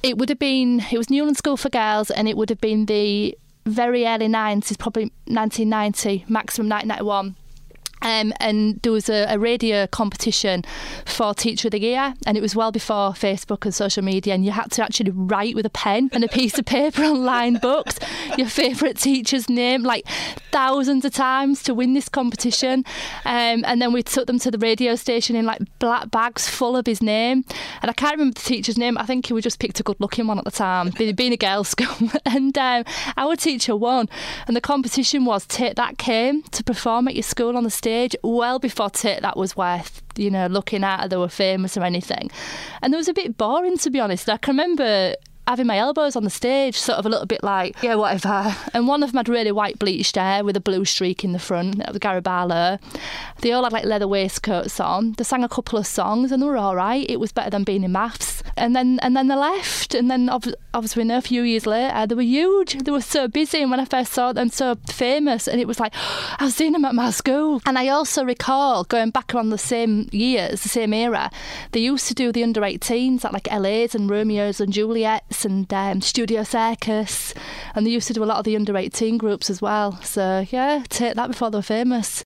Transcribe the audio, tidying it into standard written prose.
It was Newland School for Girls, and it would have been the very early 90s, probably 1990, maximum 1991. And there was a radio competition for Teacher of the Year, and it was well before Facebook and social media, and you had to actually write with a pen and a piece of paper on lined books your favourite teacher's name, like thousands of times, to win this competition. And then we took them to the radio station in like black bags full of his name, and I can't remember the teacher's name. I think he just picked a good looking one at the time, being a girls' school. And our teacher won, and the competition was Take That came to perform at your school on the stage well before Take That was worth looking at, or they were famous or anything. And it was a bit boring, to be honest. I can remember having my elbows on the stage, sort of a little bit like, yeah, whatever. And one of them had really white bleached hair with a blue streak in the front. That was Gary Barlow. They all had like leather waistcoats on. They sang a couple of songs and they were all right. It was better than being in maths. And then they left. And then obviously a few years later, they were huge. They were so busy. And when I first saw them, so famous. And it was like, I was seeing them at my school. And I also recall going back around the same years, the same era, they used to do the under-18s at like LA's and Romeo's and Juliet's and Studio Circus, and they used to do a lot of the under-18 groups as well. So yeah, Take That before they were famous.